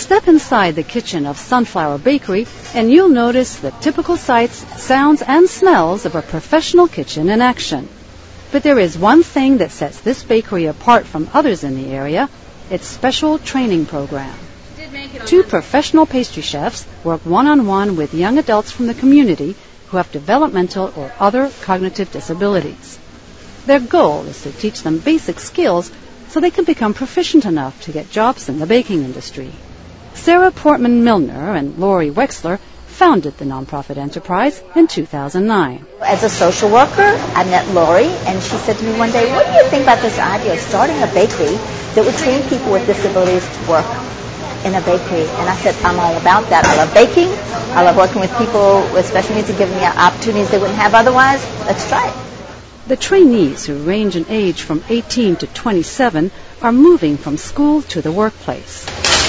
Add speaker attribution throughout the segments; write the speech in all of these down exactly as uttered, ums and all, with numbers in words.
Speaker 1: Step inside the kitchen of Sunflower Bakery and you'll notice the typical sights, sounds, and smells of a professional kitchen in action. But there is one thing that sets this bakery apart from others in the area, its special training program. Two professional pastry chefs work one-on-one with young adults from the community who have developmental or other cognitive disabilities. Their goal is to teach them basic skills so they can become proficient enough to get jobs in the baking industry. Sarah Portman Milner and Lori Wexler founded the nonprofit enterprise in two thousand nine.
Speaker 2: As a social worker, I met Lori, and she said to me one day, what do you think about this idea of starting a bakery that would train people with disabilities to work in a bakery? And I said, I'm all about that. I love baking. I love working with people with special needs and giving them opportunities they wouldn't have otherwise. Let's try it.
Speaker 1: The trainees, who range in age from eighteen to twenty-seven, are moving from school to the workplace.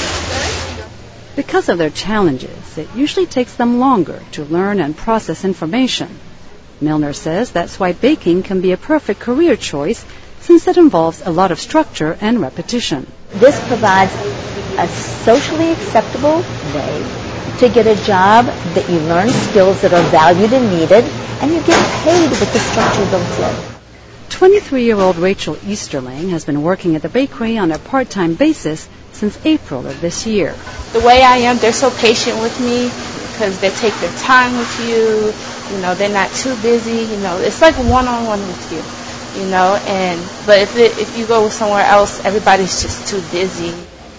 Speaker 1: Because of their challenges, it usually takes them longer to learn and process information. Milner says that's why baking can be a perfect career choice, since it involves a lot of structure and repetition.
Speaker 2: This provides a socially acceptable way to get a job that you learn skills that are valued and needed, and you get paid with the structure built in.
Speaker 1: twenty-three-year-old Rachel Easterling has been working at the bakery on a part-time basis since April of this year.
Speaker 3: The way I am, they're so patient with me because they take their time with you. You know, they're not too busy. You know, it's like one-on-one with you. You know, and but if it, if you go somewhere else, everybody's just too busy.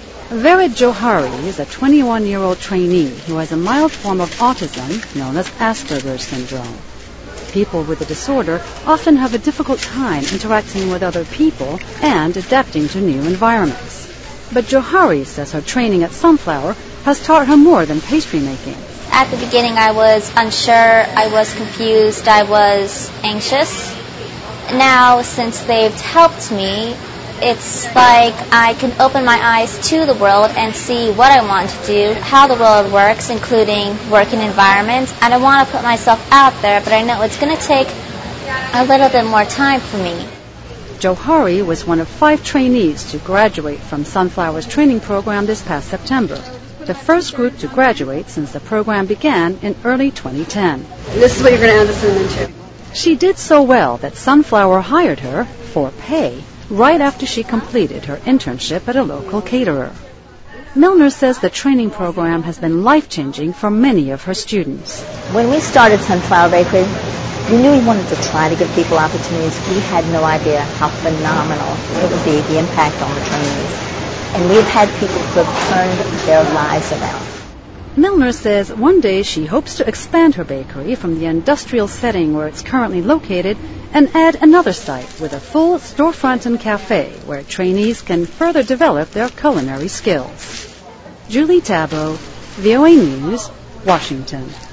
Speaker 1: Vera Johari is a twenty-one-year-old trainee who has a mild form of autism known as Asperger's syndrome. People with the disorder often have a difficult time interacting with other people and adapting to new environments. But Johari says her training at Sunflower has taught her more than pastry making.
Speaker 4: At the beginning, I was unsure, I was confused, I was anxious. Now, since they've helped me, it's like I can open my eyes to the world and see what I want to do, how the world works, including working environments. And I want to put myself out there, but I know it's going to take a little bit more time for me.
Speaker 1: Johari was one of five trainees to graduate from Sunflower's training program this past September, the first group to graduate since the program began in early twenty ten.
Speaker 5: And this is what you're going to add this into.
Speaker 1: She did so well that Sunflower hired her for pay right after she completed her internship at a local caterer. Milner says the training program has been life-changing for many of her students.
Speaker 2: When we started Sunflower Bakery, we knew we wanted to try to give people opportunities. We had no idea how phenomenal it would be, the impact on the trainees. And we've had people who have turned their lives around.
Speaker 1: Milner says one day she hopes to expand her bakery from the industrial setting where it's currently located and add another site with a full storefront and cafe where trainees can further develop their culinary skills. Julie Tabo, V O A News, Washington.